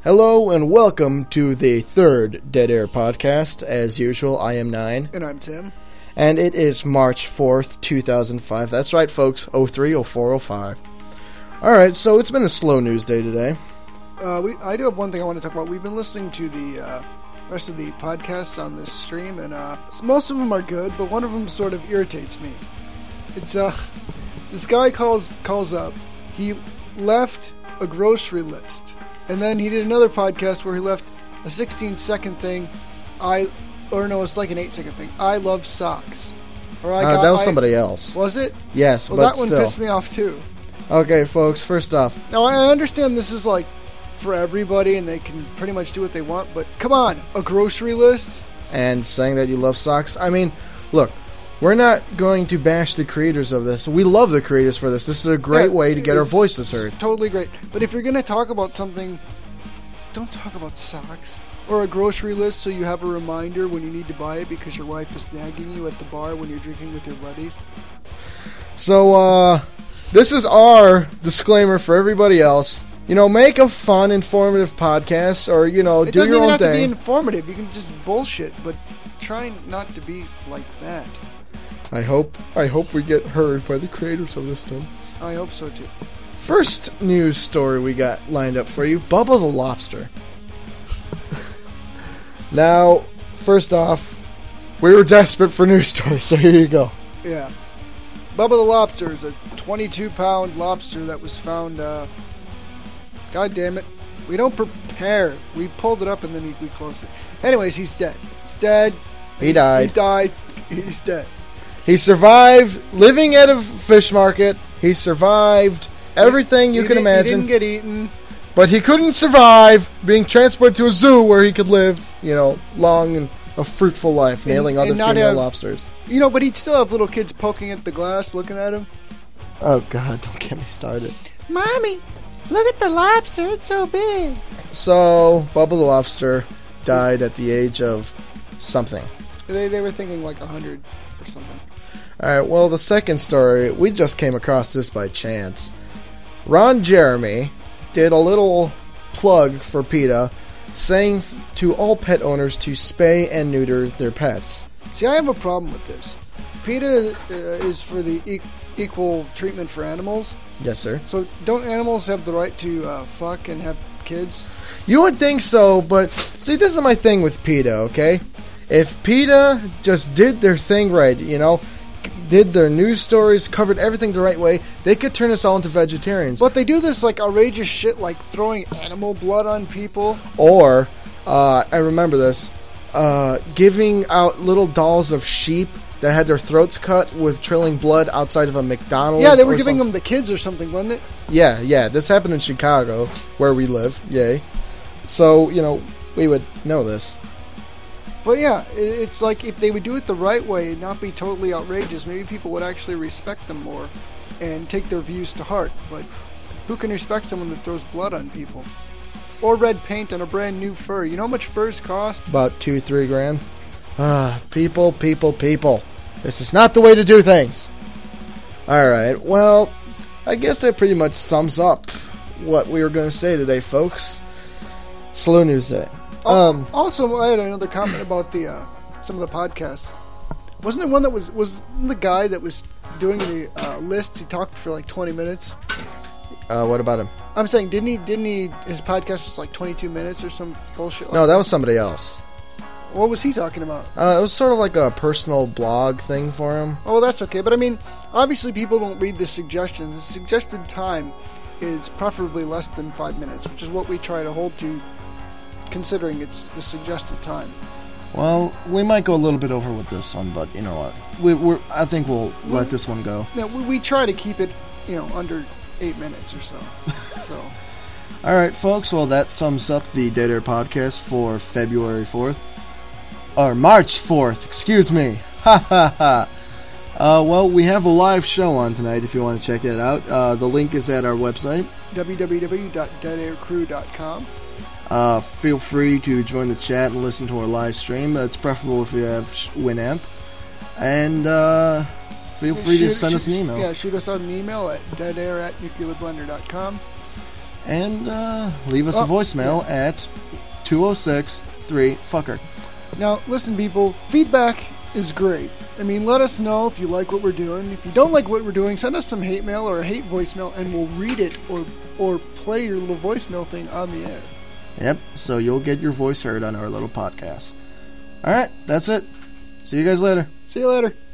Hello and welcome to the third Dead Air podcast. As usual, I am Nine. And I'm Tim. And it is March 4th, 2005. That's right, folks. 030405. Alright, so it's been a slow news day today. I do have one thing I want to talk about. We've been listening to the rest of the podcasts on this stream, and most of them are good, but one of them sort of irritates me. It's this guy calls up. He left a grocery list. And then he did another podcast where he left a 16-second thing. It's like an 8-second thing. I love socks. That was somebody else. Was it? Yes, well, but that one still. pissed me off too. Okay, folks, first off. Now, I understand this is like for everybody and they can pretty much do what they want, but come on, a grocery list? And saying that you love socks? I mean, look, we're not going to bash the creators of this. We love the creators for this. This is a great way to get our voices heard. Totally great. But if you're going to talk about something, don't talk about socks. Or a grocery list so you have a reminder when you need to buy it because your wife is nagging you at the bar when you're drinking with your buddies. So, this is our disclaimer for everybody else. You know, make a fun, informative podcast or, do your own thing. It doesn't even have to be informative. You can just bullshit, but try not to be like that. I hope we get heard by the creators of this thing. I hope so too. First news story we got lined up for you, Bubba the Lobster. Now, first off, we were desperate for news stories, so here you go. Yeah. Bubba the Lobster is a 22-pound lobster that was found, God damn it. We don't prepare. We pulled it up and then we closed it. Anyways, he's dead. He's dead. He died. He died. He's dead. He survived living at a fish market. He survived everything you can imagine. He didn't get eaten. But he couldn't survive being transported to a zoo where he could live, long and a fruitful life, nailing other female lobsters. But he'd still have little kids poking at the glass, looking at him. Oh, God, don't get me started. Mommy, look at the lobster. It's so big. So, Bubba the Lobster died at the age of something. They were thinking like 100 or something. Alright, well, the second story, we just came across this by chance. Ron Jeremy did a little plug for PETA, saying to all pet owners to spay and neuter their pets. See, I have a problem with this. PETA is for the equal treatment for animals. Yes, sir. So don't animals have the right to fuck and have kids? You would think so, but see, this is my thing with PETA, okay? If PETA just did their thing right, did their news stories, covered everything the right way, they could turn us all into vegetarians. But they do this outrageous shit like throwing animal blood on people. Or, I remember this, giving out little dolls of sheep that had their throats cut with trailing blood outside of a McDonald's. Yeah, they were giving them to kids or something, wasn't it? Yeah, this happened in Chicago, where we live, yay. So, we would know this. But yeah, it's like if they would do it the right way and not be totally outrageous, maybe people would actually respect them more and take their views to heart. But who can respect someone that throws blood on people? Or red paint on a brand new fur. You know how much furs cost? About $2-3 grand. People. This is not the way to do things. Alright, well, I guess that pretty much sums up what we were going to say today, folks. Slow news day. Also, I had another comment about some of the podcasts. Wasn't there one that was the guy that was doing the list? He talked for like 20 minutes. What about him? I'm saying, didn't he? His podcast was like 22 minutes or some bullshit. No, that was somebody else. What was he talking about? It was sort of like a personal blog thing for him. Oh, that's okay. But I mean, obviously, people don't read the suggestions. The suggested time is preferably less than 5 minutes, which is what we try to hold to, considering it's the suggested time. Well, we might go a little bit over with this one, but you know what? I think we'll let this one go. Yeah, we try to keep it, under 8 minutes or so. So. All right, folks. Well, that sums up the Dead Air podcast for February 4th. Or March 4th, excuse me. Ha ha ha. Well, we have a live show on tonight if you want to check that out. The link is at our website. www.deadaircrew.com. Feel free to join the chat and listen to our live stream. It's preferable if you have Winamp. And feel free to send us an email. Yeah, shoot us out an email at deadair@nuclearblender.com. And leave us a voicemail at 206-3-FUCKER. Now, listen, people, feedback is great. I mean, let us know if you like what we're doing. If you don't like what we're doing, send us some hate mail or a hate voicemail, and we'll read it or play your little voicemail thing on the air. Yep, so you'll get your voice heard on our little podcast. Alright, that's it. See you guys later. See you later.